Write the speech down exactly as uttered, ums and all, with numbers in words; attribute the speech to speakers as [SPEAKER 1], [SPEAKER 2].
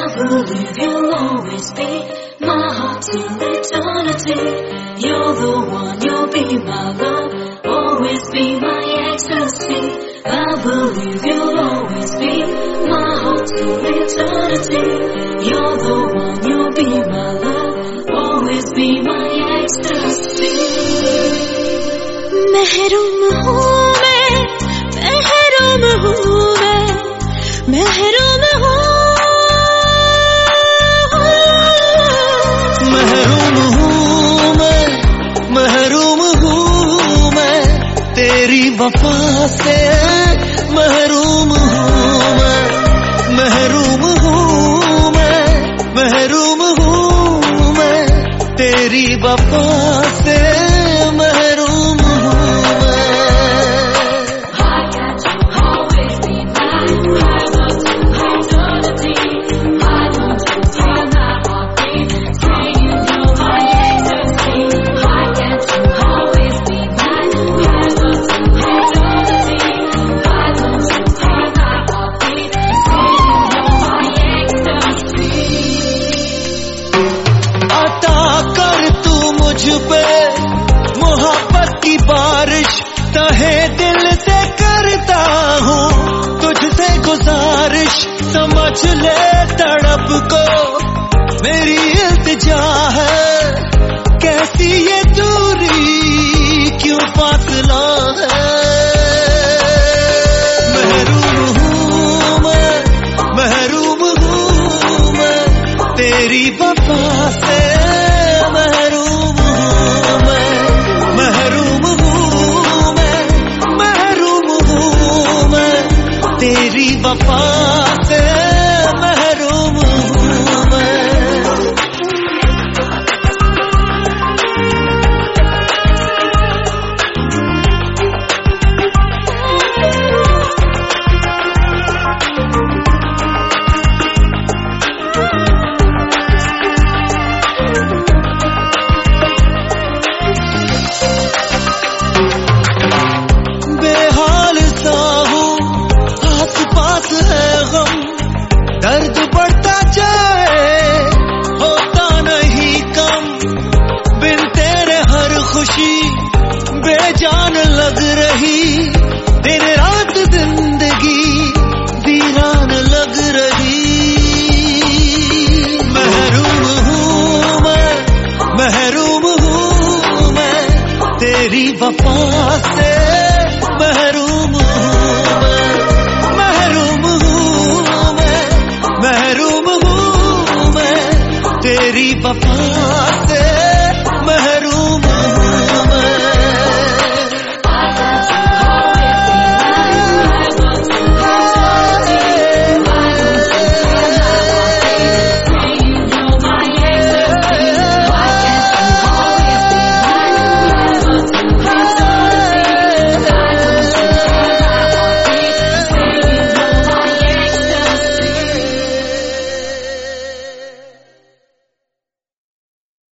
[SPEAKER 1] believe you'll always be my heart till eternity. You're the one, you'll be my love, always be my ecstasy. I believe you'll always be my heart till eternity. You're the one, you'll be my love, always be my ecstasy.
[SPEAKER 2] महरूम हूँ मैं, महरूम हूँ मैं, महरूम हूँ,
[SPEAKER 3] महरूम हूँ मैं, महरूम हूँ मैं, तेरी वफा से महरूम हूँ मैं, महरूम हूँ मैं, महरूम हूँ मैं, तेरी वफा से महरूम हूँ मैं। मोहब्बत की बारिश तहे दिल से करता हूँ, तुझसे गुजारिश समझ ले तड़प को मेरी इल्तिजा है। कैसी ये दूरी क्यों फासला है, महरूम हूँ मैं, महरूम हूँ मैं, तेरी वफा से महरूम हूँ मैं, महरूम हूँ मैं, महरूम हूँ मैं, तेरी वफा से महरूम हूँ मैं। दर्द बढ़ता जाए होता नहीं कम, बिन तेरे हर खुशी बेजान लग रही, दिन रात जिंदगी वीरान लग रही। महरूम हूँ मैं, महरूम हूँ मैं, तेरी वफा से महरूम हूँ मैं, महरूम हूँ मैं, महरूम हूँ मैं, तेरी वफा से।